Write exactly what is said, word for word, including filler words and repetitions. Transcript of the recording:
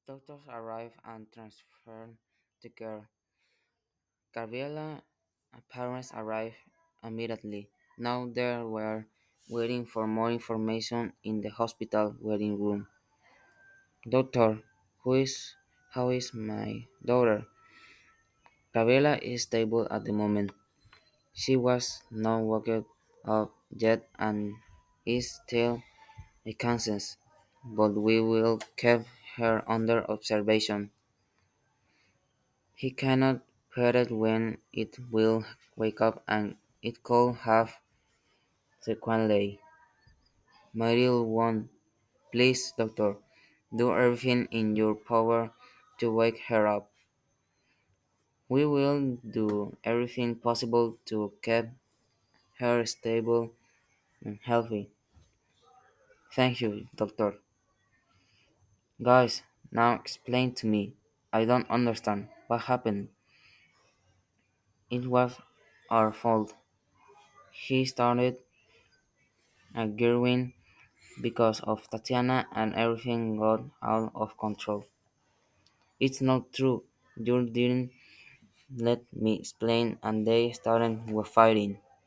Doctors arrived and transferred to care. Gabriela's parents arrived immediately. Now they were waiting for more information in the hospital waiting room. Doctor, who is how is my daughter? Gabriela is stable at the moment. She was not woken up yet and is still unconscious, but we will keep her under observation. He cannot predict when it will wake up and it could have sequelae. My little one, please, doctor, do everything in your power to wake her up. We will do everything possible to keep her stable and healthy. Thank you, doctor. Guys, now explain to me. I don't understand. What happened? It was our fault. He started arguing because of Tatiana and everything got out of control. It's not true. You didn't let me explain and they started fighting.